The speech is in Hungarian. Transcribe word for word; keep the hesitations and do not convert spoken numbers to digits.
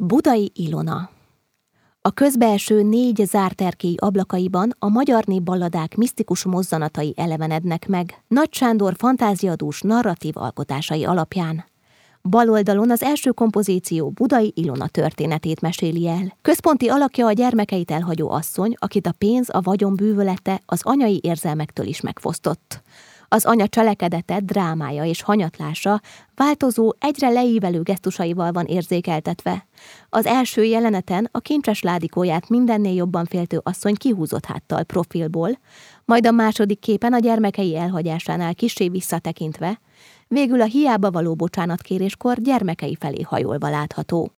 Budai Ilona. A közbeeső négy zárterkély ablakaiban a magyar népballadák misztikus mozzanatai elevenednek meg, Nagy Sándor fantáziadús narratív alkotásai alapján. Bal oldalon az első kompozíció Budai Ilona történetét meséli el. Központi alakja a gyermekeit elhagyó asszony, akit a pénz, a vagyon bűvölete az anyai érzelmektől is megfosztott. Az anya cselekedete, drámája és hanyatlása változó, egyre leívelő gesztusaival van érzékeltetve. Az első jeleneten a kincses ládikóját mindennél jobban féltő asszony kihúzott háttal profilból, majd a második képen a gyermekei elhagyásánál kissé visszatekintve, végül a hiába való bocsánatkéréskor gyermekei felé hajolva látható.